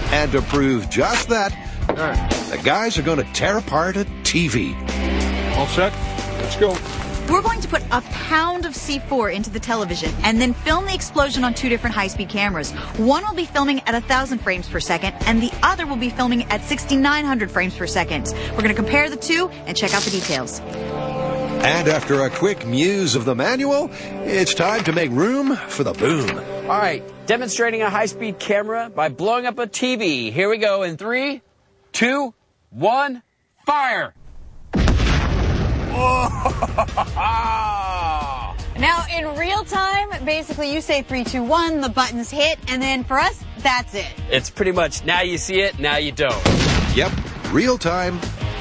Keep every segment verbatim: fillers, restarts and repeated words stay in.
And to prove just that, the guys are going to tear apart a T V. All set? Let's go. We're going to put a pound of C four into the television and then film the explosion on two different high-speed cameras. One will be filming at one thousand frames per second, and the other will be filming at sixty-nine hundred frames per second. We're going to compare the two and check out the details. And after a quick muse of the manual, it's time to make room for the boom. All right, demonstrating a high-speed camera by blowing up a T V. Here we go in three, two, one, fire! Now, in real time, basically you say three, two, one, the buttons hit, and then for us, that's it. It's pretty much now you see it, now you don't. Yep, real time.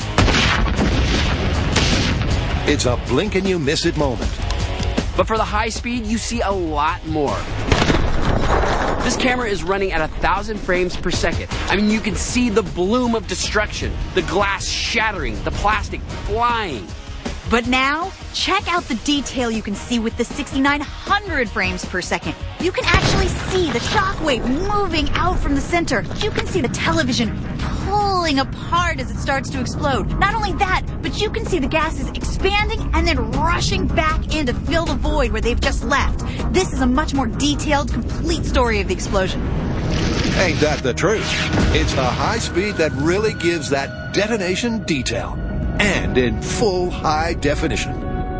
It's a blink and you miss it moment. But for the high speed, you see a lot more. This camera is running at a thousand frames per second. I mean, you can see the bloom of destruction, the glass shattering, the plastic flying. But now, check out the detail you can see with the sixty-nine hundred frames per second. You can actually see the shockwave moving out from the center. You can see the television pulling apart as it starts to explode. Not only that, but you can see the gases expanding and then rushing back in to fill the void where they've just left. This is a much more detailed, complete story of the explosion. Ain't that the truth? It's the high speed that really gives that detonation detail. And in full high definition.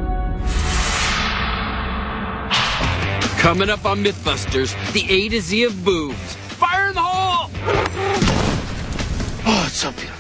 Coming up on Mythbusters, the A to Z of boobs. Fire in the hole! Oh, it's so beautiful.